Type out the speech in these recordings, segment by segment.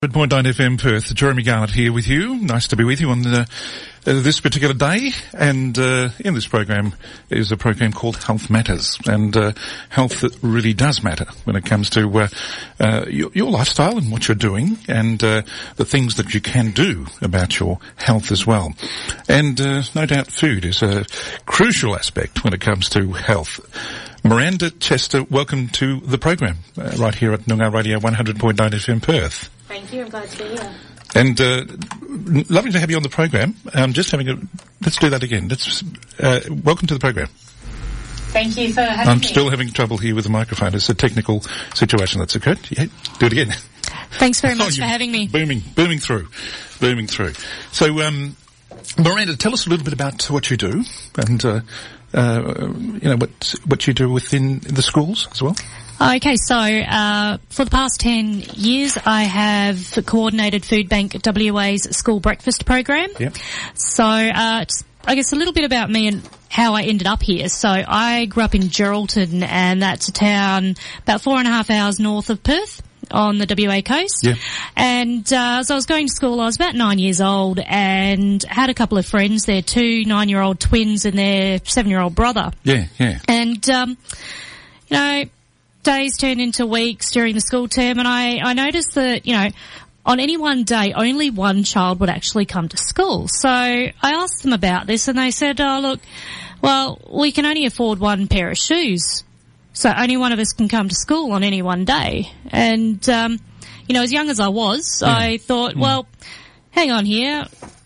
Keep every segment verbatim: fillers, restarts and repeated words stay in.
Good point nine F M Perth. Jeremy Garnett here with you. Nice to be with you on uh, uh, this particular day. And uh, in this program is a program called Health Matters. And uh, health really does matter when it comes to uh, uh, your, your lifestyle and what you're doing and uh, the things that you can do about your health as well. And uh, no doubt food is a crucial aspect when it comes to health. Miranda Chester, welcome to the program uh, right here at Noongar Radio one hundred point nine F M Perth. Thank you. I'm glad to be here. And uh, lovely to have you on the program. Um, just having a let's do that again. Let's uh, welcome to the program. Thank you for having I'm me. I'm still having trouble here with the microphone. It's a technical situation that's occurred. Yeah, do it again. Thanks very much oh, for having me. Booming, booming through, booming through. So, um, Miranda, tell us a little bit about what you do and uh, uh, you know what what you do within the schools as well. Okay, so uh, for the past ten years, I have coordinated Food Bank W A's school breakfast program. Yep. So uh, it's, I guess a little bit about me and how I ended up here. So I grew up in Geraldton, and that's a town about four and a half hours north of Perth on the W A coast. Yeah. And uh, as I was going to school, I was about nine years old and had a couple of friends there, two nine-year-old twins and their seven-year-old brother. Yeah, yeah. And, um, you know, days turned into weeks during the school term, and I, I noticed that, you know, on any one day, only one child would actually come to school. So I asked them about this, and they said, oh, look, well, we can only afford one pair of shoes, so only one of us can come to school on any one day. And, um, you know, as young as I was, yeah. I thought, yeah. well, hang on here.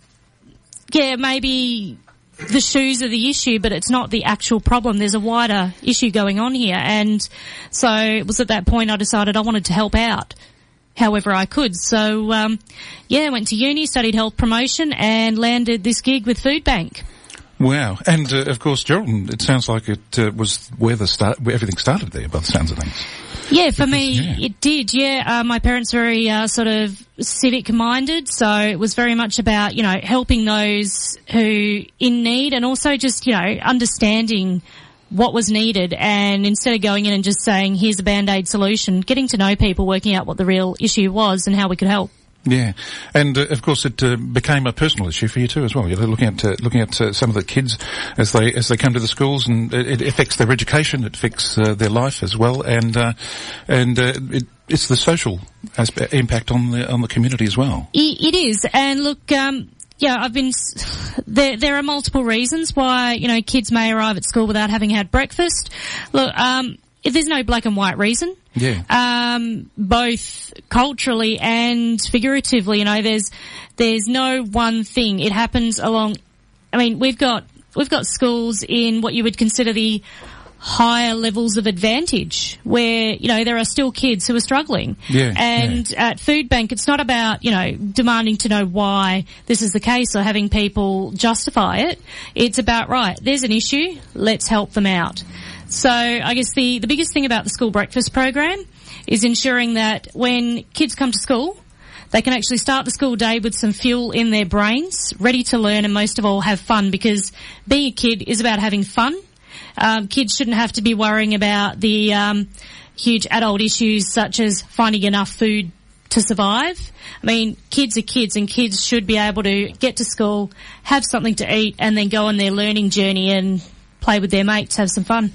Yeah, maybe the shoes are the issue, but it's not the actual problem. There's a wider issue going on here. And so it was at that point I decided I wanted to help out however I could. So, um, yeah, went to uni, studied health promotion, and landed this gig with Food Bank. Wow. And, uh, of course, Geraldton, it sounds like it uh, was where the start, where everything started there, by the sounds of things. Yeah, for me, yeah. it did, yeah. Uh, my parents were very uh, sort of civic-minded, so it was very much about, you know, helping those who in need and also just, you know, understanding what was needed, and instead of going in and just saying, here's a Band-Aid solution, getting to know people, working out what the real issue was and how we could help. Yeah, and uh, of course it uh, became a personal issue for you too as well. You're looking at uh, looking at uh, some of the kids as they as they come to the schools, and it, it affects their education, it affects uh, their life as well, and uh, and uh, it, it's the social aspect, impact on the on the community as well. It, it is, and look, um, yeah, I've been. There, there are multiple reasons why, you know, kids may arrive at school without having had breakfast. Look, um, there's no black and white reason. Yeah. Um, both culturally and figuratively, you know, there's, there's no one thing. It happens along, I mean, we've got, we've got schools in what you would consider the higher levels of advantage where, you know, there are still kids who are struggling. Yeah. And yeah. at Food Bank, it's not about, you know, demanding to know why this is the case or having people justify it. It's about, right, there's an issue, let's help them out. So I guess the, the biggest thing about the school breakfast program is ensuring that when kids come to school, they can actually start the school day with some fuel in their brains, ready to learn, and most of all have fun, because being a kid is about having fun. Um, kids shouldn't have to be worrying about the um, huge adult issues such as finding enough food to survive. I mean, kids are kids, and kids should be able to get to school, have something to eat, and then go on their learning journey and play with their mates, have some fun.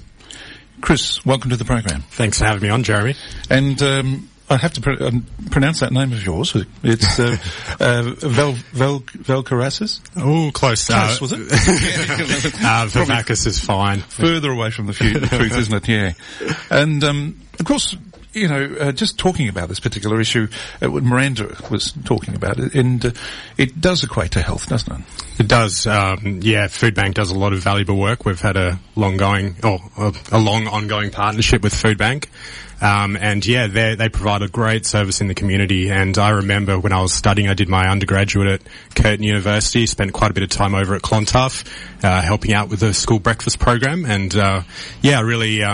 Chris, welcome to the program. Thanks for having me on, Jeremy. And um, I have to pr- um, pronounce that name of yours. It's uh, uh, Val Val Valcarasas. Oh, close. Close, uh, was it? uh, Vivacus is fine. Further away from the, few, the truth, isn't it? Yeah. And um, of course, you know, uh, just talking about this particular issue, uh, what Miranda was talking about, it, and uh, it does equate to health, doesn't it? It does. Um, yeah, Food Bank does a lot of valuable work. We've had a long going, or a, a long ongoing partnership with Food Bank. Um, and yeah, they, they provide a great service in the community. And I remember when I was studying, I did my undergraduate at Curtin University, spent quite a bit of time over at Clontarf, uh, helping out with the school breakfast program. And, uh, yeah, really, um,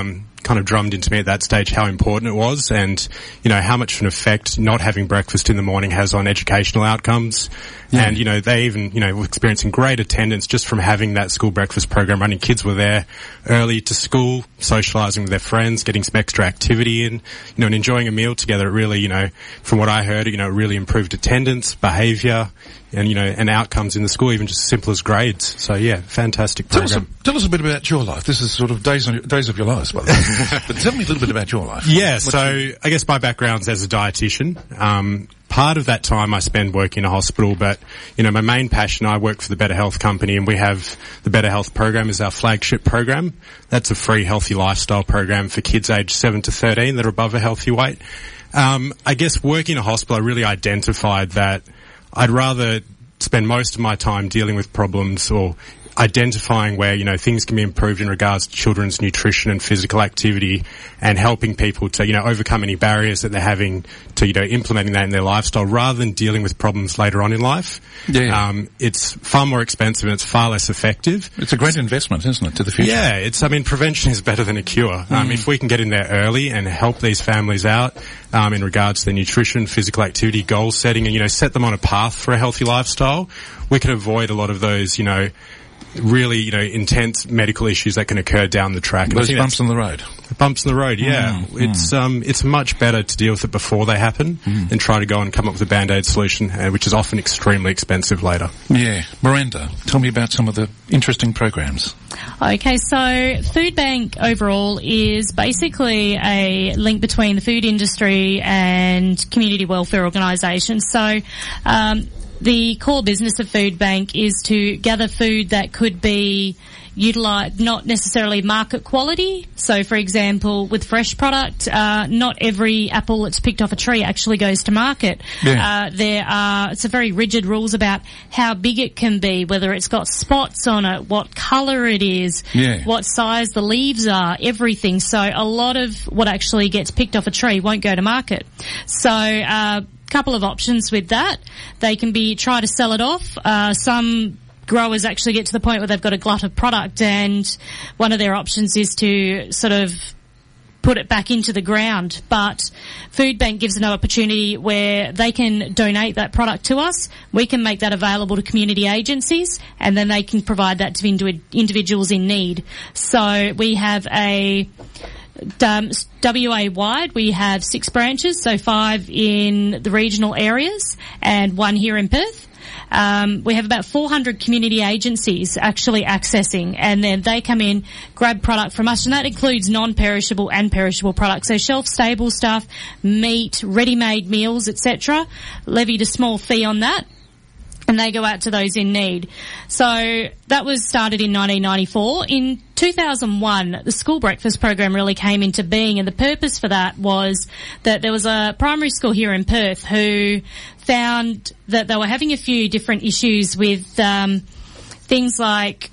kind of drummed into me at that stage how important it was, and, you know, how much of an effect not having breakfast in the morning has on educational outcomes. Yeah. And, you know, they even, you know, were experiencing great attendance just from having that school breakfast program running. Kids were there early to school, socialising with their friends, getting some extra activity in, you know, and enjoying a meal together. It really, you know, from what I heard, you know, it really improved attendance, behaviour, and, you know, and outcomes in the school, even just as simple as grades. So, yeah, fantastic program. Tell us a, tell us a bit about your life. This is sort of days, on, days of your lives, by the way. But tell me a little bit about your life. Yeah, What's so your... I guess my background's as a dietitian. Um, part of that time I spend working in a hospital, but, you know, my main passion, I work for the Better Health Company, and we have the Better Health program as our flagship program. That's a free healthy lifestyle program for kids aged seven to thirteen that are above a healthy weight. Um, I guess working in a hospital, I really identified that I'd rather spend most of my time dealing with problems or identifying where, you know, things can be improved in regards to children's nutrition and physical activity, and helping people to, you know, overcome any barriers that they're having to, you know, implementing that in their lifestyle, rather than dealing with problems later on in life. Yeah. Um, it's far more expensive and it's far less effective. It's a great investment, isn't it, to the future? Yeah, it's, I mean, prevention is better than a cure. Mm. Um, if we can get in there early and help these families out, um, in regards to their nutrition, physical activity, goal setting, and, you know, set them on a path for a healthy lifestyle, we can avoid a lot of those, you know, really, you know, intense medical issues that can occur down the track. Those bumps in the road. Bumps in the road, yeah. Mm, it's mm. um, it's much better to deal with it before they happen mm. than try to go and come up with a Band-Aid solution, uh, which is often extremely expensive later. Yeah. Miranda, tell me about some of the interesting programs. Okay, so Food Bank overall is basically a link between the food industry and community welfare organisations. So, um, the core business of Food Bank is to gather food that could be utilised, not necessarily market quality. So, for example, with fresh product, uh, not every apple that's picked off a tree actually goes to market. Yeah. Uh, there are, it's a very rigid rules about how big it can be, whether it's got spots on it, what colour it is, yeah. what size the leaves are, everything. So a lot of what actually gets picked off a tree won't go to market. So, uh, couple of options with that. They can be try to sell it off. Uh, some growers actually get to the point where they've got a glut of product, and one of their options is to sort of put it back into the ground. But Food Bank gives an opportunity where they can donate that product to us. We can make that available to community agencies, and then they can provide that to indi- individuals in need. So we have a Um, W A wide, we have six branches, so five in the regional areas and one here in Perth. Um, we have about four hundred community agencies actually accessing, and then they come in, grab product from us, and that includes non-perishable and perishable products. So shelf-stable stuff, meat, ready-made meals, et cetera. Levied a small fee on that, and they go out to those in need. So that was started in nineteen ninety-four. In two thousand one, the school breakfast program really came into being, and the purpose for that was that there was a primary school here in Perth who found that they were having a few different issues with um, things like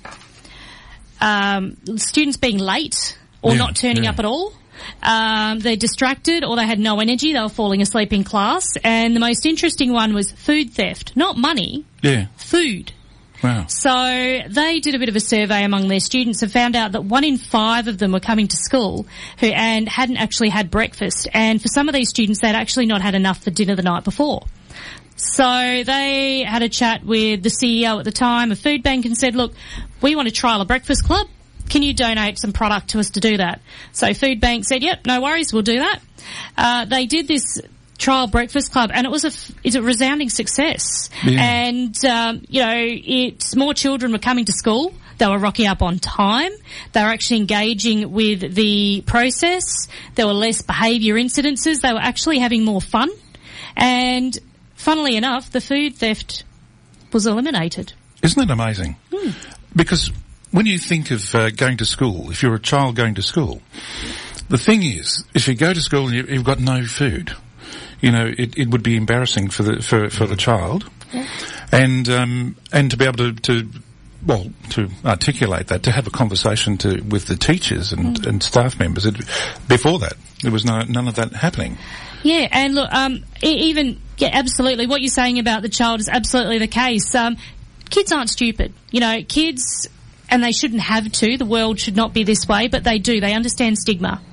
um, students being late or yeah, not turning yeah. up at all. Um, they're distracted, or they had no energy. They were falling asleep in class. And the most interesting one was food theft. Not money. Yeah. Food. Wow. So they did a bit of a survey among their students and found out that one in five of them were coming to school who and hadn't actually had breakfast. And for some of these students, they'd actually not had enough for dinner the night before. So they had a chat with the C E O at the time of Food Bank and said, look, we want to trial a breakfast club. Can you donate some product to us to do that? So Food Bank said, yep, no worries, we'll do that. Uh, they did this trial breakfast club, and it was a, it's a resounding success. Yeah. And, um, you know, it's more children were coming to school. They were rocking up on time. They were actually engaging with the process. There were less behaviour incidences. They were actually having more fun. And funnily enough, the food theft was eliminated. Isn't that amazing? Hmm. Because when you think of uh, going to school, if you're a child going to school, the thing is, if you go to school and you, you've got no food, you know, it, it would be embarrassing for the for, for the child, yeah. and um, and to be able to, to well to articulate that, to have a conversation to with the teachers and, mm. and staff members. It, before that, there was no none of that happening. Yeah, and look, um, even yeah, absolutely, what you're saying about the child is absolutely the case. Um, kids aren't stupid, you know, kids. And they shouldn't have to. The world should not be this way, but they do. They understand stigma.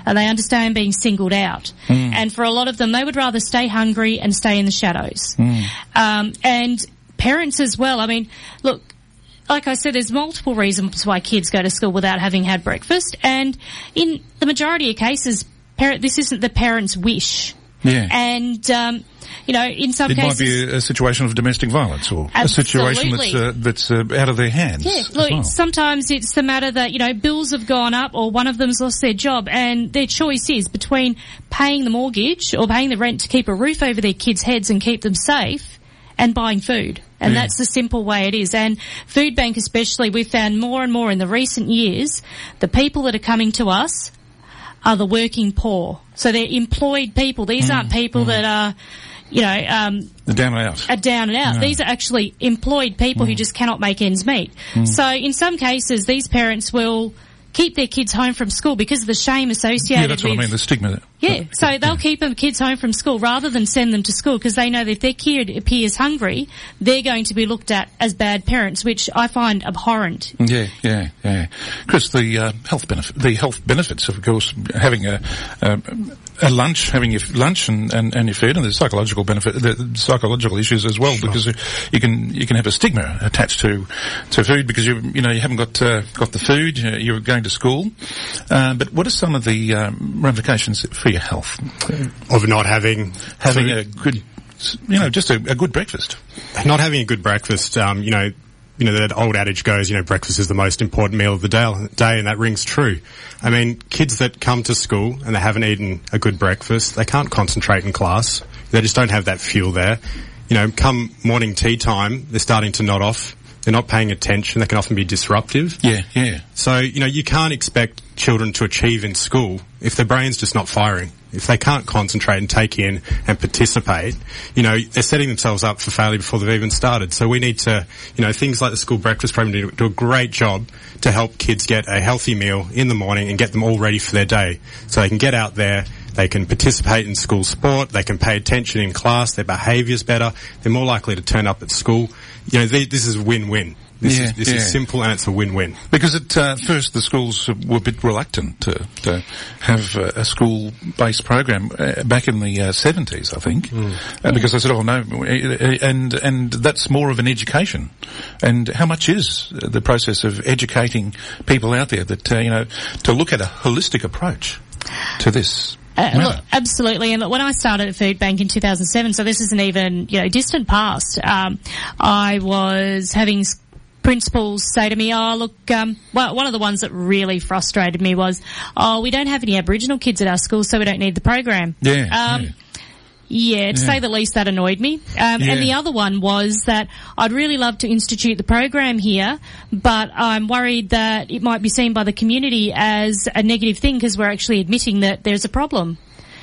and they understand being singled out. Mm. And for a lot of them, they would rather stay hungry and stay in the shadows. Mm. Um, and parents as well. I mean, look, like I said, there's multiple reasons why kids go to school without having had breakfast, and in the majority of cases, parent, this isn't the parent's wish. Yeah. And, um, you know, in some it cases... It might be a, a situation of domestic violence or absolutely. a situation that's, uh, that's uh, out of their hands. Yeah, look, well. sometimes it's the matter that, you know, bills have gone up or one of them's lost their job, and their choice is between paying the mortgage or paying the rent to keep a roof over their kids' heads and keep them safe, and buying food. And yeah. that's the simple way it is. And Food Bank especially, we've found more and more in the recent years, the people that are coming to us are the working poor. So they're employed people. These mm, aren't people mm. that are, you know, um, the down and out. Are down and out. No. These are actually employed people mm. who just cannot make ends meet. Mm. So in some cases, these parents will keep their kids home from school because of the shame associated yeah, that's with... what I mean, the stigma. Yeah, so they'll yeah. keep their kids home from school rather than send them to school because they know that if their kid appears hungry, they're going to be looked at as bad parents, which I find abhorrent. Yeah, yeah, yeah. Chris, the uh, health benefit, the health benefits, of course, having a, a, a lunch, having your lunch and, and, and your food, and there's psychological benefit, the psychological issues as well, sure. because you can you can have a stigma attached to to food because you you know you haven't got uh, got the food, you're going to school. Uh, but what are some of the um, ramifications for your health of not having having food? a good, you know, just a, a good breakfast? Not having a good breakfast, um, you know. You know, that old adage goes, you know, breakfast is the most important meal of the day, day, and that rings true. I mean, kids that come to school and they haven't eaten a good breakfast, they can't concentrate in class. They just don't have that fuel there. You know, come morning tea time, they're starting to nod off. They're not paying attention. They can often be disruptive. Yeah, yeah. So, you know, you can't expect children to achieve in school if their brain's just not firing. If they can't concentrate and take in and participate, you know, they're setting themselves up for failure before they've even started. So we need to, you know, things like the school breakfast program do, do a great job to help kids get a healthy meal in the morning and get them all ready for their day. So they can get out there, they can participate in school sport, they can pay attention in class, their behaviour's better, they're more likely to turn up at school. You know, they, this is win-win. This, yeah, is, this yeah. is simple and it's a win-win. Because at uh, first the schools were a bit reluctant to, to have uh, a school-based program uh, back in the uh, seventies, I think, mm. uh, because they said, "Oh no," and and that's more of an education. And how much is the process of educating people out there that uh, you know to look at a holistic approach to this? Uh, look, absolutely. And look, when I started at Food Bank in two thousand seven, so this isn't even, you know, distant past, um, I was having principals say to me, oh, look, um, well, one of the ones that really frustrated me was, oh, we don't have any Aboriginal kids at our school, so we don't need the program. Yeah. Um, yeah. Yeah, to yeah. say the least, that annoyed me. Um, yeah. And the other one was that I'd really love to institute the program here, but I'm worried that it might be seen by the community as a negative thing because we're actually admitting that there's a problem.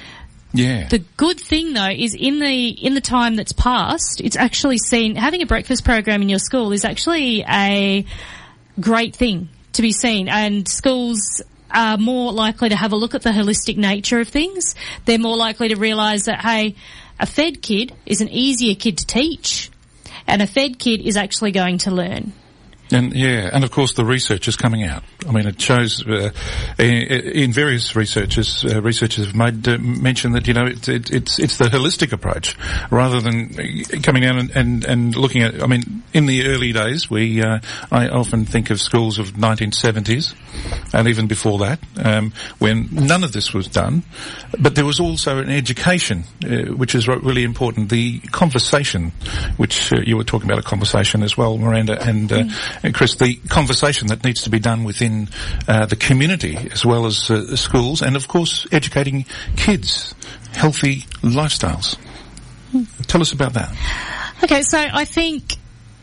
Yeah. The good thing though is in the in the time that's passed, it's actually seen having a breakfast program in your school is actually a great thing to be seen, and schools are more likely to have a look at the holistic nature of things. They're more likely to realise that, hey, a fed kid is an easier kid to teach, and a fed kid is actually going to learn. And yeah, and of course the research is coming out. I mean, it shows uh, in various researchers, uh, researchers have made uh, mention that you know it, it, it's it's the holistic approach rather than coming down and, and, and looking at. I mean, in the early days, we uh, I often think of schools of nineteen seventies and even before that, um, when none of this was done, but there was also an education uh, which is really important. The conversation, which uh, you were talking about, a conversation as well, Miranda and. Uh, mm. And Chris, the conversation that needs to be done within uh, the community as well as uh, schools, and of course educating kids, healthy lifestyles. Hmm. Tell us about that. Okay, so I think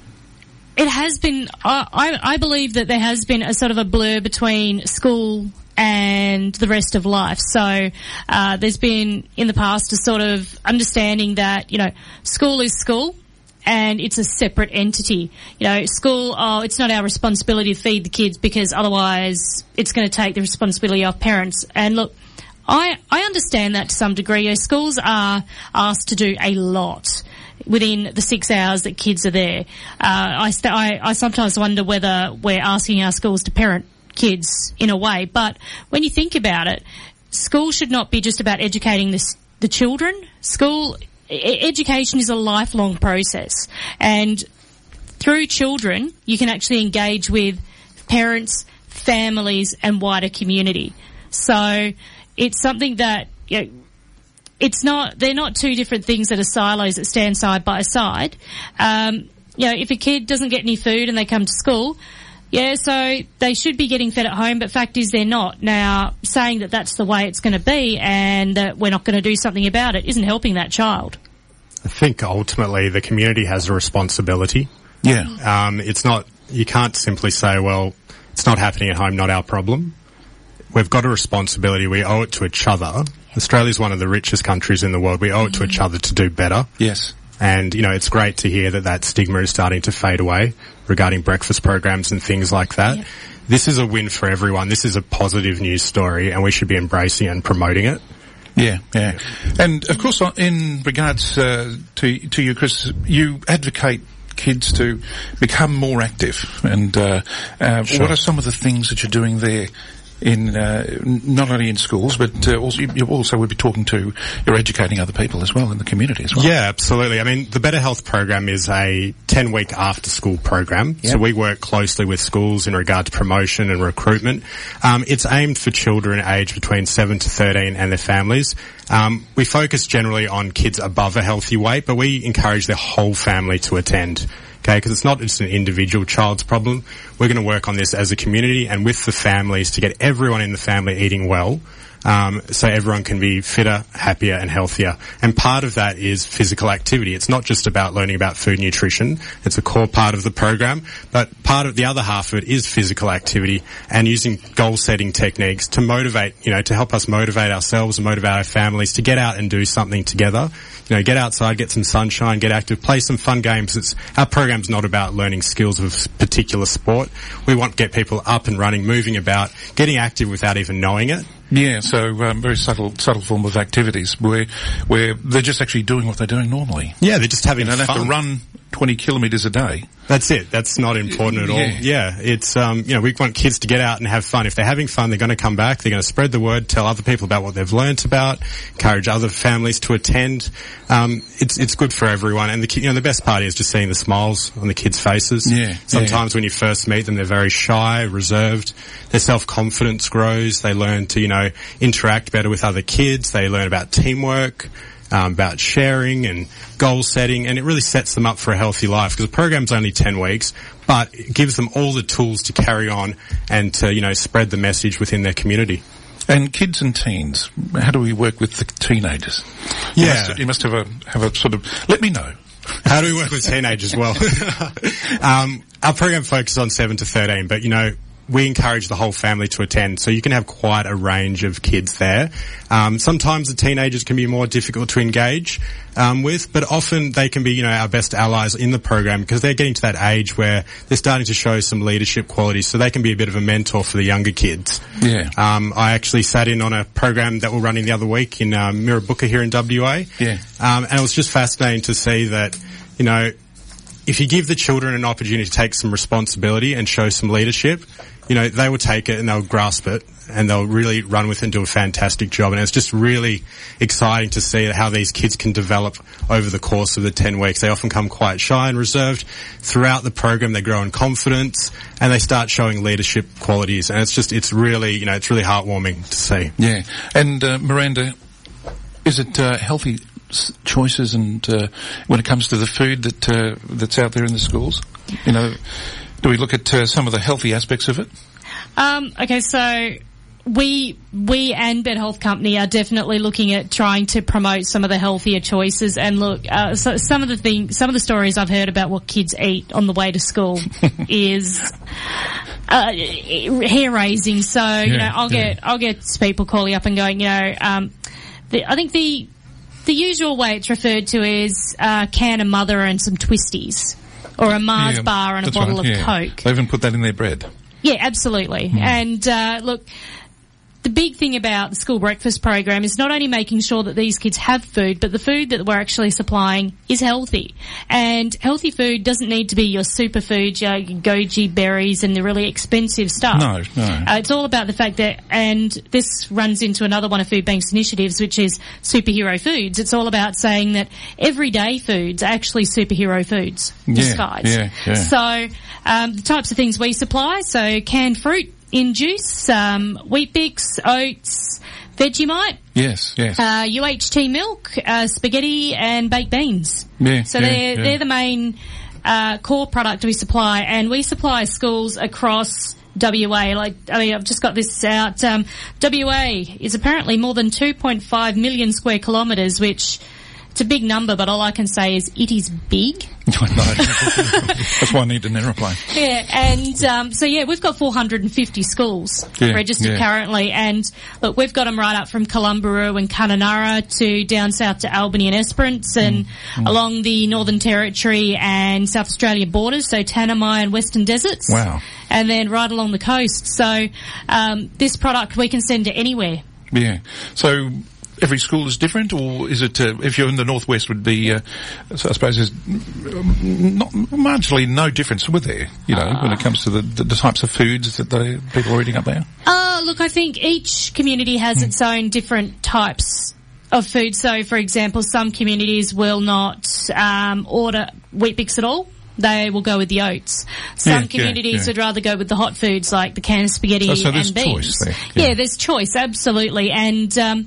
it has been, I, I, I believe that there has been a sort of a blur between school and the rest of life. So uh, there's been in the past a sort of understanding that, you know, school is school. And it's a separate entity. You know, school, oh, it's not our responsibility to feed the kids because otherwise it's going to take the responsibility off parents. And look, I, I understand that to some degree. You know, schools are asked to do a lot within the six hours that kids are there. Uh, I, st- I, I sometimes wonder whether we're asking our schools to parent kids in a way. But when you think about it, school should not be just about educating the, the children. School e- education is a lifelong process, and through children, you can actually engage with parents, families, and wider community. So it's something that, you know, it's not, they're not two different things that are silos that stand side by side. Um, you know, if a kid doesn't get any food and they come to school, yeah, so they should be getting fed at home, but fact is they're not. Now, saying that that's the way it's going to be and that we're not going to do something about it isn't helping that child. I think ultimately the community has a responsibility. Yeah. Um, it's not, you can't simply say, well, it's not happening at home, not our problem. We've got a responsibility. We owe it to each other. Australia's one of the richest countries in the world. We owe it to each other to do better. Yes. And, you know, it's great to hear that that stigma is starting to fade away regarding breakfast programs and things like that. Yep. This is a win for everyone. This is a positive news story, and we should be embracing and promoting it. Yeah, yeah. And, of course, in regards uh, to, to you, Chris, you advocate kids to become more active. And uh, uh, sure. What are some of the things that you're doing there? In uh, not only in schools, but uh, also you also would be talking to, you're educating other people as well in the community as well. Yeah, absolutely. I mean, the Better Health program is a ten-week after-school program, yep. So we work closely with schools in regard to promotion and recruitment. Um, it's aimed for children aged between seven to thirteen and their families. Um, we focus generally on kids above a healthy weight, but we encourage their whole family to attend. Okay, because it's not just an individual child's problem. We're going to work on this as a community and with the families to get everyone in the family eating well, um, so everyone can be fitter, happier and healthier. And part of that is physical activity. It's not just about learning about food nutrition. It's a core part of the program, but part of the other half of it is physical activity and using goal setting techniques to motivate, you know, to help us motivate ourselves and motivate our families to get out and do something together. You know, get outside, get some sunshine, get active, play some fun games. It's, our program's not about learning skills of a particular sport. We want to get people up and running, moving about, getting active without even knowing it. Yeah, so um, very subtle, subtle form of activities where where they're just actually doing what they're doing normally. Yeah, they're just having fun. They don't have to run twenty kilometres a day. That's it. That's not important at all. Yeah, yeah it's um, you know, we want kids to get out and have fun. If they're having fun, they're going to come back. They're going to spread the word, tell other people about what they've learnt about, encourage other families to attend. Um, it's it's good for everyone. And the you know the best part is just seeing the smiles on the kids' faces. Yeah. Sometimes yeah. when you first meet them, they're very shy, reserved. Their self-confidence grows. They learn to you know interact better with other kids. They learn about teamwork. Um, about sharing and goal setting, and it really sets them up for a healthy life because the program's only ten weeks, but it gives them all the tools to carry on and to, you know, spread the message within their community. And kids and teens, how do we work with the teenagers? Yeah. You must, you must have a, have a sort of, let me know. How do we work with teenagers? Well, um, our program focuses on seven to thirteen, but, you know, we encourage the whole family to attend, so you can have quite a range of kids there. Um, sometimes the teenagers can be more difficult to engage um, with, but often they can be, you know, our best allies in the program because they're getting to that age where they're starting to show some leadership qualities, so they can be a bit of a mentor for the younger kids. Yeah. Um, I actually sat in on a program that we're running the other week in um, Mirrabooka here in W A. Yeah. Um, and it was just fascinating to see that, you know, if you give the children an opportunity to take some responsibility and show some leadership, you know, they will take it and they'll grasp it and they'll really run with it and do a fantastic job. And it's just really exciting to see how these kids can develop over the course of the ten weeks. They often come quite shy and reserved. Throughout the program, they grow in confidence and they start showing leadership qualities. And it's just, it's really, you know, it's really heartwarming to see. Yeah. And, uh, Miranda, is it, uh, healthy choices and, uh, when it comes to the food that, uh, that's out there in the schools? You know, do we look at uh, some of the healthy aspects of it? Um, okay, so we we and Better Health Company are definitely looking at trying to promote some of the healthier choices. And look, uh, so some of the things, some of the stories I've heard about what kids eat on the way to school is uh, hair raising. So yeah, you know, I'll yeah. get I'll get people calling up and going, you know, um, the, I think the the usual way it's referred to is uh, can of mother and some twisties. Or a Mars yeah, bar and a bottle right, of yeah. Coke. They even put that in their bread. Yeah, absolutely. Mm. And, uh, look, the big thing about the school breakfast program is not only making sure that these kids have food, but the food that we're actually supplying is healthy. And healthy food doesn't need to be your superfoods, your goji berries and the really expensive stuff. No, no. Uh, it's all about the fact that, and this runs into another one of Food Bank's initiatives, which is superhero foods. It's all about saying that everyday foods are actually superhero foods disguised. Yeah, yeah, yeah. So um, the types of things we supply, so canned fruit in juice, um, Wheat Bix, oats, Vegemite, Yes, yes. uh, U H T milk, uh, spaghetti and baked beans. Yeah, So yeah, they're, yeah. they're the main uh, core product we supply, and we supply schools across W A. Like, I mean, I've just got this out. Um, W A is apparently more than two point five million square kilometres, which it's a big number, but all I can say is it is big. That's why I need an aeroplane. Yeah, and um, so yeah, we've got four hundred fifty schools Yeah, registered yeah. currently, and look, we've got them right up from Columbaroo and Kununurra to down south to Albany and Esperance, and Mm, along the Northern Territory and South Australia borders, so Tanami and Western Deserts. Wow. And then right along the coast. So um, this product we can send to anywhere. Yeah. So every school is different, or is it, uh, if you're in the northwest, would be, uh, so I suppose there's not marginally no difference, would there, you know, when it comes to the, the, the types of foods that they, people are eating up there? Uh, look, I think each community has its own different types of food. So, for example, some communities will not um, order Wheat Bix at all. They will go with the oats. Some Yeah, yeah, communities yeah. would rather go with the hot foods like the canned spaghetti Oh, so there's and beans. choice there, Yeah. yeah. there's choice, absolutely. And um,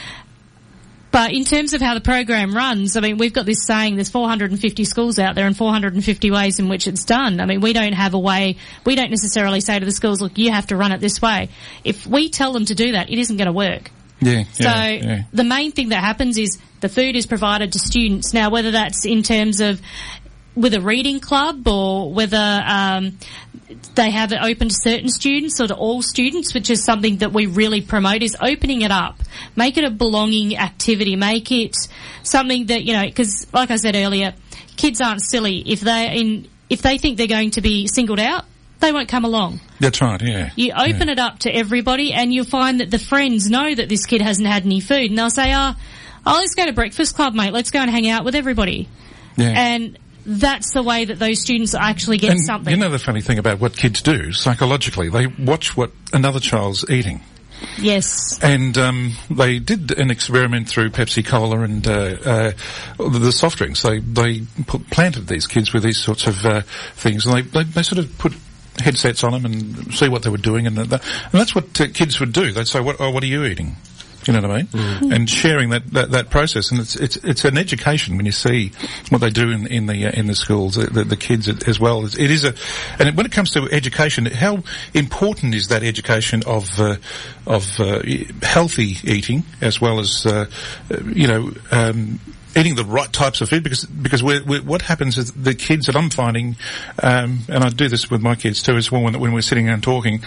but in terms of how the program runs, I mean, we've got this saying there's four hundred fifty schools out there and four hundred fifty ways in which it's done. I mean, we don't have a way, we don't necessarily say to the schools, look, you have to run it this way. If we tell them to do that, it isn't going to work. Yeah, So yeah, yeah. the main thing that happens is the food is provided to students. Now, whether that's in terms of with a reading club or whether um, they have it open to certain students or to all students, which is something that we really promote, is opening it up. Make it a belonging activity. Make it something that, you know, because like I said earlier, kids aren't silly. If they in if they think they're going to be singled out, they won't come along. That's right, yeah. You open yeah. it up to everybody, and you'll find that the friends know that this kid hasn't had any food, and they'll say, oh, oh, let's go to breakfast club, mate. Let's go and hang out with everybody. Yeah. And that's the way that those students actually get And something. you know the funny thing about what kids do, psychologically, they watch what another child's eating. Yes. And um, they did an experiment through Pepsi Cola and uh, uh, the soft drinks. They they put, planted these kids with these sorts of uh, things, and they, they they sort of put headsets on them and see what they were doing, and, that, and that's what uh, kids would do. They'd say, "What? Oh, what are you eating?" You know what I mean? Mm. And sharing that, that, that process, and it's it's it's an education when you see what they do in in the uh, in the schools, the, the, the kids as well. It is a, and when it comes to education, how important is that education of uh, of uh, healthy eating as well as uh, you know. Um, eating the right types of food, because because we're, we're, what happens is the kids that I'm finding, um, and I do this with my kids too as well, when, when we're sitting and talking,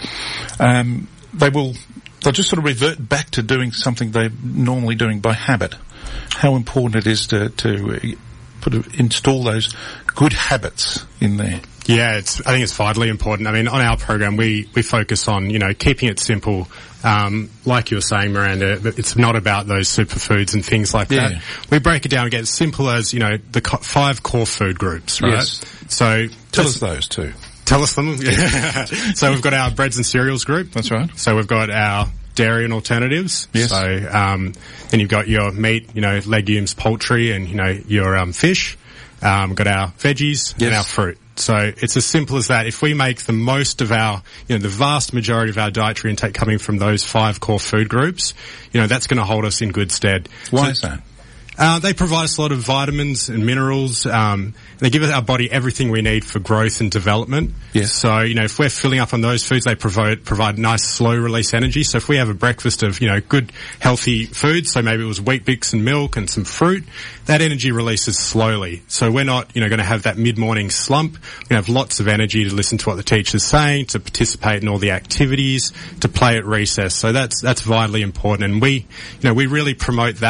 um, they will they'll just sort of revert back to doing something they're normally doing by habit. How important it is to to put a, install those good habits in there. Yeah, it's, I think it's vitally important. I mean, on our program, we, we focus on, you know, keeping it simple. Um, like you were saying, Miranda, it's not about those superfoods and things like Yeah. that. We break it down and get as simple as, you know, the co- five core food groups, right? Yes. So Tell us those too. Tell us them. Yeah. So we've got our breads and cereals group. That's right. So we've got our dairy and alternatives. Yes. So, um, then you've got your meat, you know, legumes, poultry, and, you know, your, um, fish. Um, got our veggies Yes. and our fruit. So it's as simple as that. If we make the most of our, you know, the vast majority of our dietary intake coming from those five core food groups, you know, that's going to hold us in good stead. Why So- is that? Uh, they provide us a lot of vitamins and minerals. Um, they give our body everything we need for growth and development. Yes. So, you know, if we're filling up on those foods, they provide provide nice slow release energy. So if we have a breakfast of, you know, good healthy foods, so maybe it was Wheat Bix and milk and some fruit, that energy releases slowly. So we're not, you know, going to have that mid-morning slump. We're going to have lots of energy to listen to what the teacher's saying, to participate in all the activities, to play at recess. So that's that's vitally important, and we, you know, we really promote that.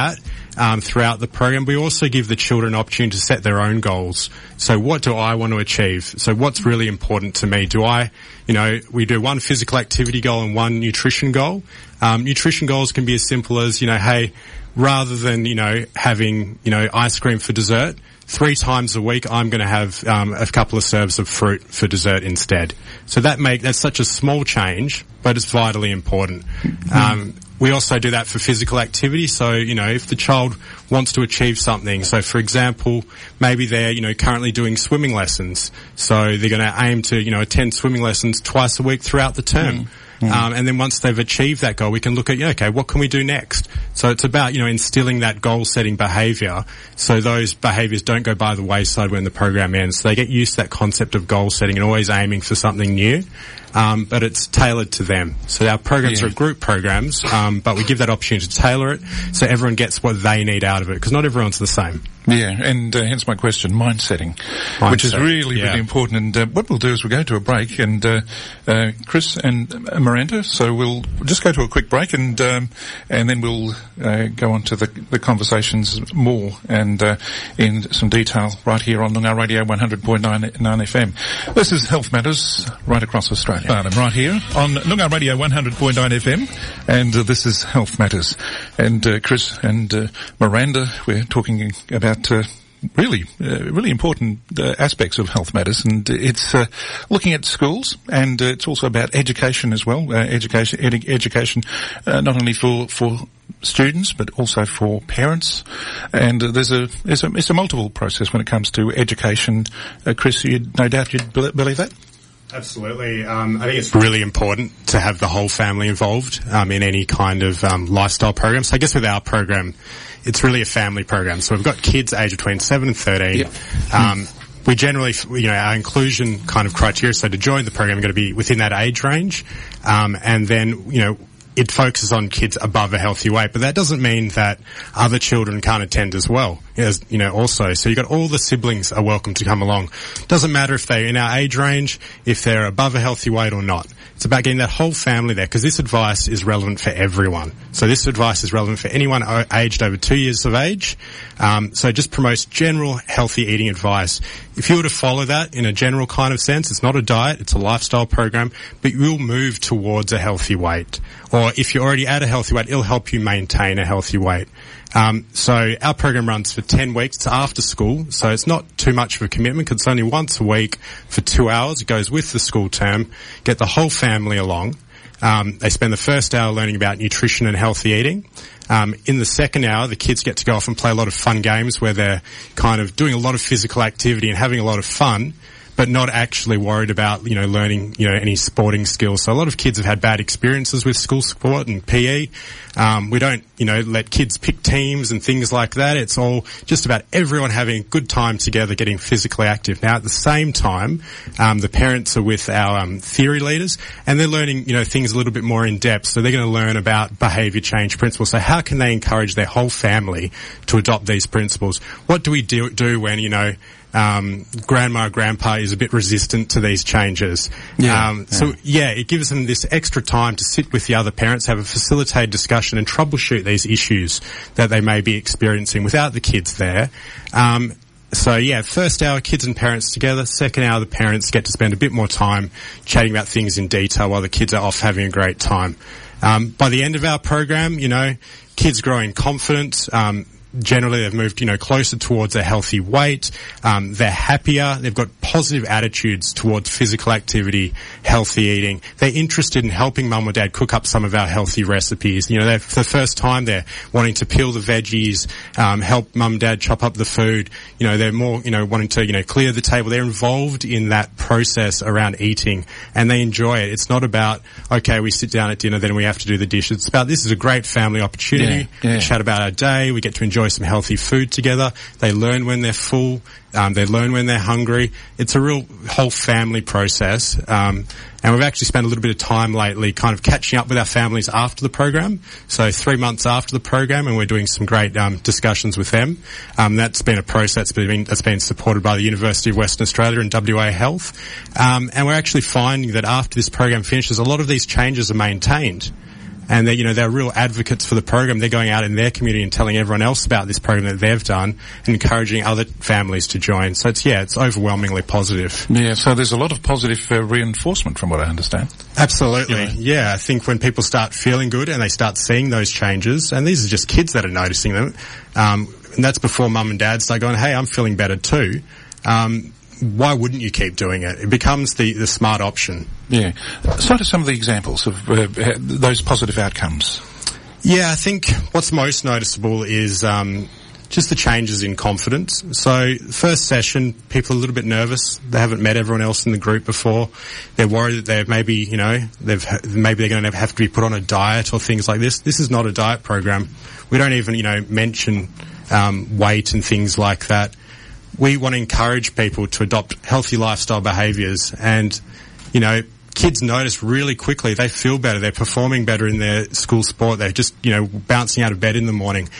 um, throughout the program. We also give the children an opportunity to set their own goals. So what do I want to achieve? So what's really important to me? Do I, you know, we do one physical activity goal and one nutrition goal. Um, nutrition goals can be as simple as, you know, hey, rather than, you know, having, you know, ice cream for dessert, three times a week I'm going to have um, a couple of serves of fruit for dessert instead. So that make that's such a small change, but it's vitally important. Mm-hmm. Um, we also do that for physical activity. So, you know, if the child wants to achieve something, so for example, maybe they're, you know, currently doing swimming lessons. So they're going to aim to, you know, attend swimming lessons twice a week throughout the term. Mm. Mm. Um, and then once they've achieved that goal, we can look at, yeah, okay, what can we do next? So it's about, you know, instilling that goal-setting behaviour so those behaviours don't go by the wayside when the program ends. So they get used to that concept of goal-setting and always aiming for something new. Um, but it's tailored to them. So our programs yeah. are group programs, um, but we give that opportunity to tailor it so everyone gets what they need out of it, because not everyone's the same. Yeah, and uh, hence my question, mind setting, Mindset, which is really, yeah. really important. And uh, what we'll do is we'll go to a break, and uh, uh, Chris and uh, Miranda, so we'll just go to a quick break, and um, and then we'll uh, go on to the, the conversations more and uh, in some detail right here on Noongar Radio one hundred point nine F M. This is Health Matters right across Australia. I'm right here on Noongar Radio one hundred point nine F M, and uh, this is Health Matters. And uh, Chris and uh, Miranda, we're talking about Uh, really, uh, really important uh, aspects of Health Matters, and it's uh, looking at schools, and uh, it's also about education as well. Uh, education, ed- education, uh, not only for for students but also for parents. And uh, there's a there's a it's a multiple process when it comes to education. Uh, Chris, you'd, no doubt you'd be- believe that. Absolutely. Um, I think it's really important to have the whole family involved um, in any kind of um, lifestyle program. So I guess with our program, it's really a family program. So we've got kids aged between seven and thirteen. Yep. Um, we generally, you know, our inclusion kind of criteria, so to join the program, we're going to be within that age range. Um, and then, you know, it focuses on kids above a healthy weight, but that doesn't mean that other children can't attend as well, as, you know, also. So you've got all the siblings are welcome to come along. Doesn't matter if they're in our age range, if they're above a healthy weight or not. It's about getting that whole family there, because this advice is relevant for everyone. So this advice is relevant for anyone o- aged over two years of age. Um, so it just promotes general healthy eating advice. If you were to follow that in a general kind of sense, it's not a diet, it's a lifestyle program, but you will move towards a healthy weight. Or if you're already at a healthy weight, it'll help you maintain a healthy weight. Um, so our program runs for ten weeks. It's after school, so it's not too much of a commitment, because it's only once a week for two hours. It goes with the school term. Get the whole family along. Um, they spend the first hour learning about nutrition and healthy eating. Um, in the second hour, the kids get to go off and play a lot of fun games where they're kind of doing a lot of physical activity and having a lot of fun, but not actually worried about, you know, learning, you know, any sporting skills. So a lot of kids have had bad experiences with school sport and P E. Um, we don't, you know, let kids pick teams and things like that. It's all just about everyone having a good time together, getting physically active. Now, at the same time, um, the parents are with our um, theory leaders, and they're learning, you know, things a little bit more in depth. So they're going to learn about behaviour change principles. So how can they encourage their whole family to adopt these principles? What do we do, do when, you know, Um, grandma or grandpa is a bit resistant to these changes? Yeah, um, so yeah, it gives them this extra time to sit with the other parents, have a facilitated discussion and troubleshoot these issues that they may be experiencing without the kids there. Um, so yeah, first hour, kids and parents together. Second hour, the parents get to spend a bit more time chatting about things in detail while the kids are off having a great time. Um, by the end of our program, you know, kids growing confident, um, generally they've moved, you know, closer towards a healthy weight. Um, they're happier. They've got positive attitudes towards physical activity, healthy eating. They're interested in helping mum or dad cook up some of our healthy recipes. You know, they're, for the first time, they're wanting to peel the veggies, um, help mum and dad chop up the food. You know, they're more, you know, wanting to, you know, clear the table. They're involved in that process around eating, and they enjoy it. It's not about, okay, we sit down at dinner, then we have to do the dishes. It's about, this is a great family opportunity. Yeah, yeah. We chat about our day. We get to enjoy some healthy food together. They learn when they're full. Um, they learn when they're hungry. It's a real whole family process. Um, and we've actually spent a little bit of time lately kind of catching up with our families after the program. So three months after the program, and we're doing some great um, discussions with them. Um, that's been a process that's been, that's been supported by the University of Western Australia and W A Health. Um, and we're actually finding that after this program finishes, a lot of these changes are maintained. and they, you know, they're real advocates for the program. They're going out in their community and telling everyone else about this program that they've done and encouraging other families to join. So it's, yeah, it's overwhelmingly positive. Yeah, so there's a lot of positive uh, reinforcement from what I understand. Absolutely. Yeah. yeah, I think when people start feeling good and they start seeing those changes, and these are just kids that are noticing them, um, and that's before mum and dad start going, hey, I'm feeling better too. Um, why wouldn't you keep doing it? It becomes the, the smart option. Yeah. So what are some of the examples of uh, those positive outcomes? Yeah, I think what's most noticeable is um, just the changes in confidence. So first session, people are a little bit nervous. They haven't met everyone else in the group before. They're worried that they're maybe, you know, they've maybe they're going to have to be put on a diet or things like this. This is not a diet program. We don't even, you know, mention um, weight and things like that. We want to encourage people to adopt healthy lifestyle behaviours, and, you know, kids notice really quickly. They feel better. They're performing better in their school sport. They're just, you know, bouncing out of bed in the morning.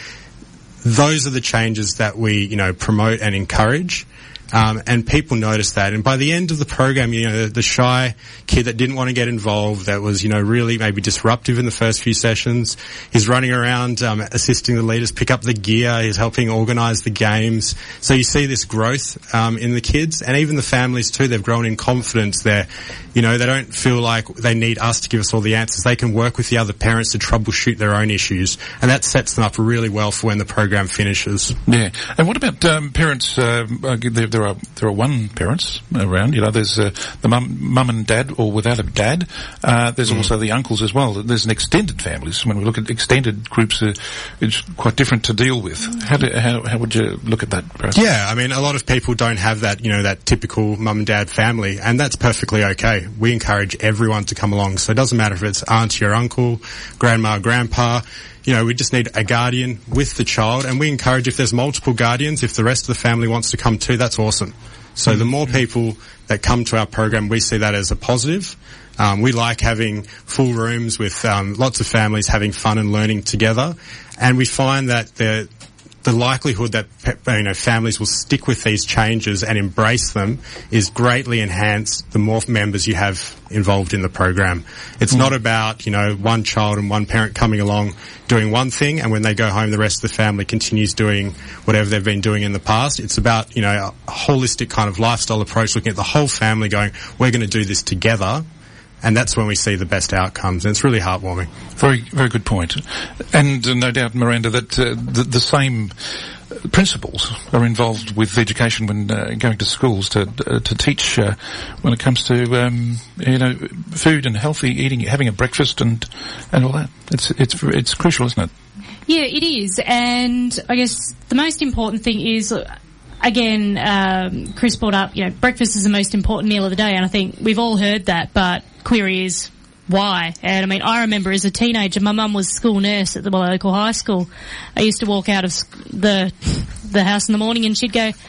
Those are the changes that we, you know, promote and encourage. Um, and people notice that. And by the end of the program, you know, the, the shy kid that didn't want to get involved, that was, you know, really maybe disruptive in the first few sessions, he's running around, um, assisting the leaders pick up the gear. He's helping organise the games. So you see this growth, um, in the kids, and even the families too. They've grown in confidence. They're, you know, they don't feel like they need us to give us all the answers. They can work with the other parents to troubleshoot their own issues, and that sets them up really well for when the program finishes. Yeah. And what about um, parents? Uh, there, there are there are one parents around. You know, there's uh, the mum, mum and dad, or without a dad. Uh, there's mm. also the uncles as well. There's an extended families. When we look at extended groups, uh, it's quite different to deal with. How, do, how how would you look at that, perhaps? Yeah, I mean, a lot of people don't have that, you know, that typical mum and dad family, and that's perfectly okay. We encourage everyone to come along. So it doesn't matter if it's auntie or uncle, grandma, grandpa. You know, we just need a guardian with the child, and we encourage, if there's multiple guardians, if the rest of the family wants to come too, that's awesome. So the more people that come to our program, we see that as a positive. Um, we like having full rooms with um, lots of families having fun and learning together, and we find that the the likelihood that, you know, families will stick with these changes and embrace them is greatly enhanced the more members you have involved in the program. It's mm. not about, you know, one child and one parent coming along doing one thing, and when they go home the rest of the family continues doing whatever they've been doing in the past. It's about, you know, a holistic kind of lifestyle approach, looking at the whole family going, we're going to do this together. And that's when we see the best outcomes, and it's really heartwarming. Very, very good point. And uh, no doubt, Miranda, that uh, the, the same principles are involved with education when uh, going to schools to uh, to teach uh, when it comes to um, you know, food and healthy eating, having a breakfast and and all that. It's it's it's crucial, isn't it? Yeah, it is. And I guess the most important thing is, again, um, Chris brought up, you know, breakfast is the most important meal of the day, and I think we've all heard that, but query is why? And I mean, I remember as a teenager, my mum was school nurse at the local high school. I used to walk out of the the house in the morning and she'd go, you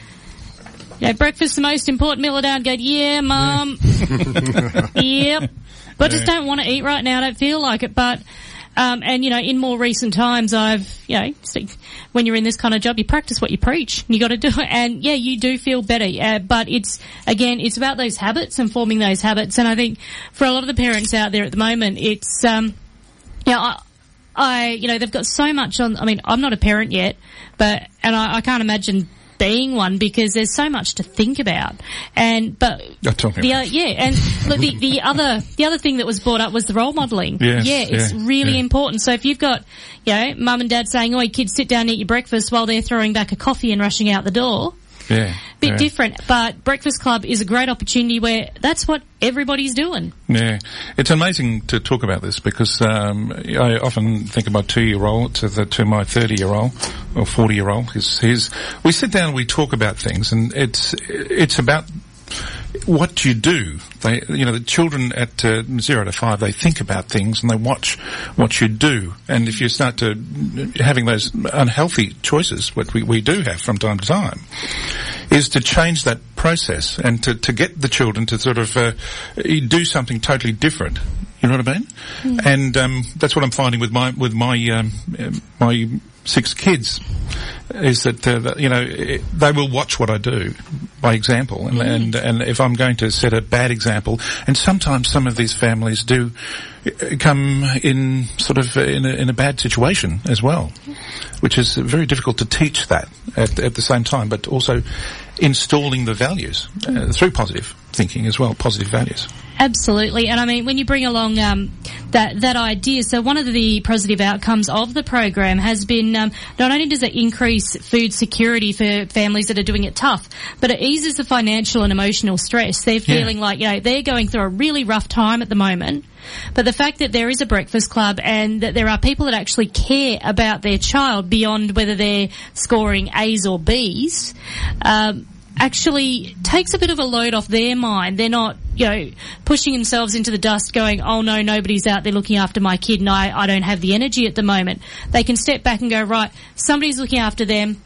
know, breakfast the most important meal of the day. I'd go, yeah, mum. Yep. But I just don't want to eat right now. I don't feel like it. But Um, and, you know, in more recent times, I've, you know, when you're in this kind of job, you practice what you preach. You got to do it. And, yeah, you do feel better. Uh, but it's, again, it's about those habits and forming those habits. And I think for a lot of the parents out there at the moment, it's, um, you know, I, I, you know, they've got so much on. I mean, I'm not a parent yet, but, and I, I can't imagine being one, because there's so much to think about. And but the uh, yeah, and look, the the other the other thing that was brought up was the role modelling. Yes, yeah, it's yeah, really yeah. important. So if you've got, you know, mum and dad saying, "Oh, kids, sit down and eat your breakfast," while they're throwing back a coffee and rushing out the door. Yeah. Bit yeah. different, but Breakfast Club is a great opportunity where that's what everybody's doing. Yeah. It's amazing to talk about this, because um, I often think of my two-year-old to, the, to my thirty-year-old or forty-year-old. His, his, we sit down and we talk about things, and it's it's about what you do. They, you know, the children at uh, zero to five, they think about things and they watch what you do. And if you start to having those unhealthy choices, what we, we do have from time to time, is to change that process and to, to get the children to sort of uh, do something totally different. You know what I mean? Mm. And um, that's what I'm finding with my with my um, my six kids is that, uh, that you know, it, they will watch what I do by example, and, mm. and and if I'm going to set a bad example, and sometimes some of these families do come in sort of in a, in a bad situation as well, which is very difficult to teach that at, at the same time, but also installing the values uh, through positive thinking as well, positive values. Absolutely, and I mean, when you bring along um, that that idea, so one of the positive outcomes of the program has been um, not only does it increase food security for families that are doing it tough, but it eases the financial and emotional stress. They're feeling yeah. like, you know, they're going through a really rough time at the moment, but the fact that there is a breakfast club and that there are people that actually care about their child beyond whether they're scoring A's or B's, um, actually takes a bit of a load off their mind. They're not, you know, pushing themselves into the dust going, oh no, nobody's out there looking after my kid and I, I don't have the energy at the moment. They can step back and go, right, somebody's looking after them.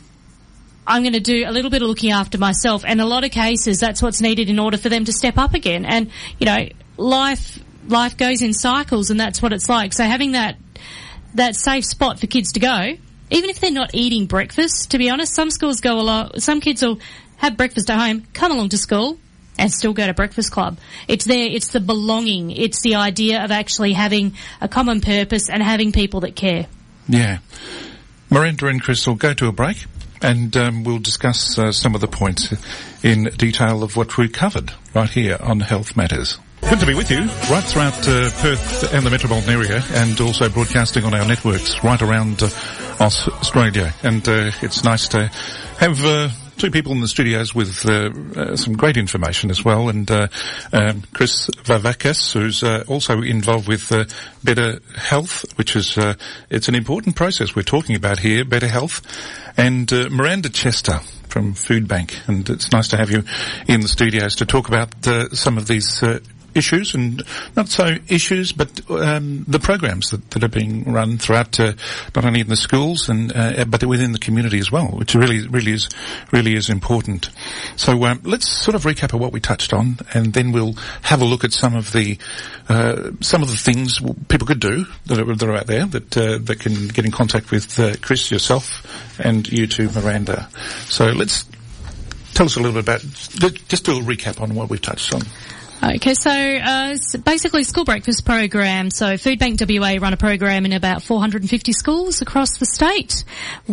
I'm going to do a little bit of looking after myself. And in a lot of cases, that's what's needed in order for them to step up again. And, you know, life, life goes in cycles and that's what it's like. So having that, that safe spot for kids to go, even if they're not eating breakfast, to be honest, some schools go a lot, some kids will have breakfast at home, come along to school, and still go to breakfast club. It's there, it's the belonging, it's the idea of actually having a common purpose and having people that care. Yeah. Miranda and Chris will go to a break, and um, we'll discuss uh, some of the points in detail of what we covered right here on Health Matters. Good to be with you right throughout uh, Perth and the metropolitan area, and also broadcasting on our networks right around uh, Australia. And uh, it's nice to have uh, two people in the studios with uh, uh, some great information as well. And uh, um, Chris Vavakis, who's uh, also involved with uh, Better Health, which is uh, it's an important process we're talking about here, Better Health, and uh, Miranda Chester from Food Bank. And it's nice to have you in the studios to talk about uh, some of these uh, issues, and not so issues, but um, the programs that, that are being run throughout, uh, not only in the schools and uh, but within the community as well, which really, really is, really is important. So um, let's sort of recap of what we touched on, and then we'll have a look at some of the uh, some of the things people could do that are, that are out there that uh, that can get in contact with uh, Chris, yourself, and you too, Miranda. So let's tell us a little bit about, just do a recap on what we've touched on. Okay, so uh, basically school breakfast program. So Food Bank W A run a program in about four hundred fifty schools across the state.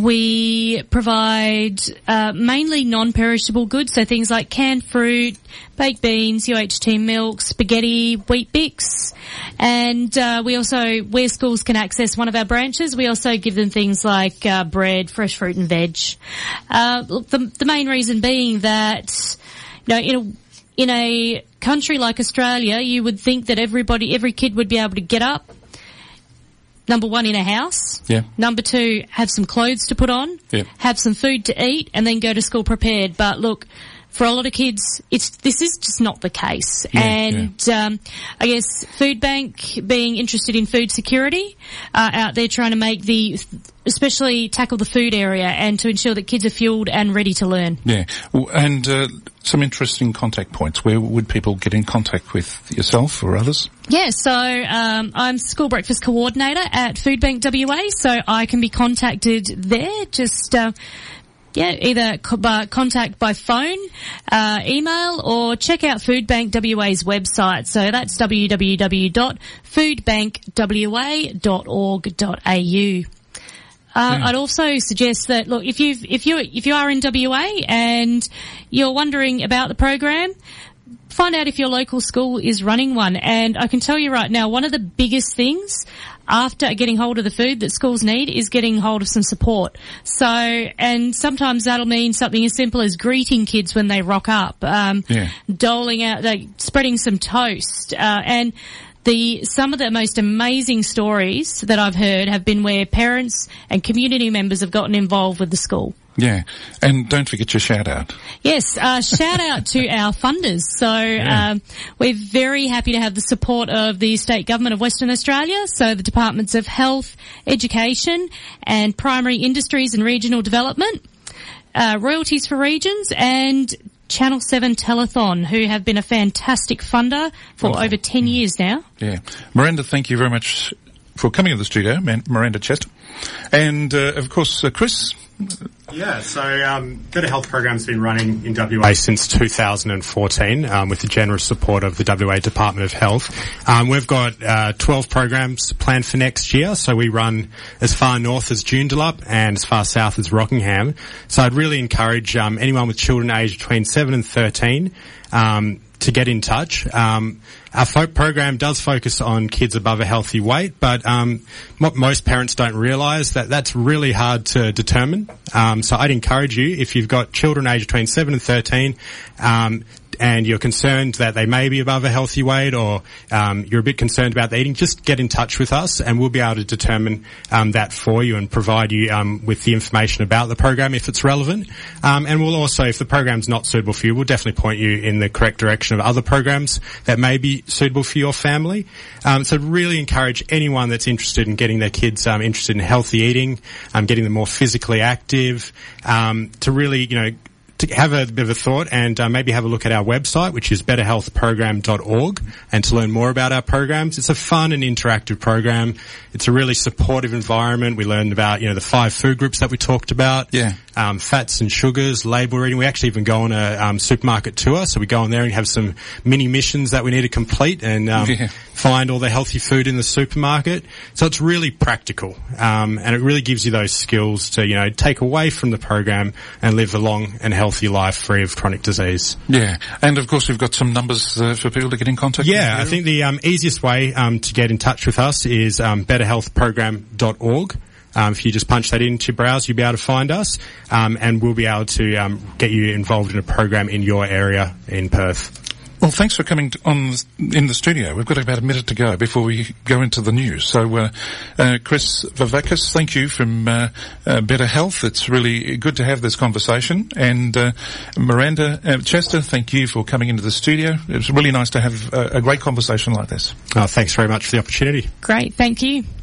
We provide uh, mainly non-perishable goods, so things like canned fruit, baked beans, U H T milk, spaghetti, Wheat Bix. And uh, we also, where schools can access one of our branches, we also give them things like uh, bread, fresh fruit and veg. Uh, the, the main reason being that, you know, in a In a country like Australia, you would think that everybody, every kid would be able to get up, number one, in a house. Yeah. Number two, have some clothes to put on. Yeah. Have some food to eat, and then go to school prepared. But look, for a lot of kids, it's, this is just not the case. Yeah, and, yeah. um, I guess Food Bank being interested in food security, uh, out there trying to make the, especially tackle the food area and to ensure that kids are fueled and ready to learn. Yeah. And, uh, some interesting contact points. Where would people get in contact with yourself or others? Yeah, so um, I'm school breakfast coordinator at Food Bank W A, so I can be contacted there. Just uh, yeah, either co- by contact by phone, uh, email, or check out Food Bank W A's website. So that's w w w dot food bank w a dot org dot a u. Uh, yeah. I'd also suggest that, look, if you if you if you are in W A and you're wondering about the program, find out if your local school is running one. And I can tell you right now, one of the biggest things after getting hold of the food that schools need is getting hold of some support. So, and sometimes that'll mean something as simple as greeting kids when they rock up, um, yeah. doling out, like, spreading some toast, uh, and The, some of the most amazing stories that I've heard have been where parents and community members have gotten involved with the school. Yeah. And don't forget your shout out. Yes, uh, shout out to our funders. So, yeah. um, we're very happy to have the support of the State Government of Western Australia. So the Departments of Health, Education and Primary Industries and Regional Development, uh, Royalties for Regions, and Channel seven Telethon, who have been a fantastic funder for awesome. over ten years now. Yeah. Miranda, thank you very much for coming to the studio, Man- Miranda Chester. And, uh, of course, uh, Chris. Yeah, so um, Better Health program's been running in W A since two thousand fourteen um, with the generous support of the W A Department of Health. Um, we've got uh, twelve programs planned for next year, so we run as far north as Joondalup and as far south as Rockingham. So I'd really encourage um, anyone with children aged between seven and thirteen um, to get in touch. Um, our fo- program does focus on kids above a healthy weight, but um, what most parents don't realise that that's really hard to determine. Um, so I'd encourage you, if you've got children aged between seven and thirteen, um, and you're concerned that they may be above a healthy weight, or um, you're a bit concerned about their eating, just get in touch with us and we'll be able to determine um, that for you and provide you um, with the information about the program if it's relevant. Um, and we'll also, if the program's not suitable for you, we'll definitely point you in the correct direction of other programs that may be suitable for your family. Um, so really encourage anyone that's interested in getting their kids um, interested in healthy eating, um, getting them more physically active, um, to really, you know, to have a bit of a thought and uh, maybe have a look at our website, which is better health program dot org, and to learn more about our programs. It's a fun and interactive program. It's a really supportive environment. We learned about, you know, the five food groups that we talked about. Yeah. Um, fats and sugars, label reading. We actually even go on a um, supermarket tour, so we go on there and have some mini missions that we need to complete and um, yeah. find all the healthy food in the supermarket. So it's really practical, um, and it really gives you those skills to, you know, take away from the program and live a long and healthy life free of chronic disease. Yeah, and of course we've got some numbers uh, for people to get in contact Yeah, with. I think the um, easiest way um, to get in touch with us is um, better health program dot org. Um, if you just punch that into your browser, you'll be able to find us, um, and we'll be able to um, get you involved in a program in your area in Perth. Well, thanks for coming on in the studio. We've got about a minute to go before we go into the news. So, uh, uh, Chris Vivakis, thank you from uh, uh, Better Health. It's really good to have this conversation. And uh, Miranda uh, Chester, thank you for coming into the studio. It was really nice to have a, a great conversation like this. Oh, thanks very much for the opportunity. Great, thank you.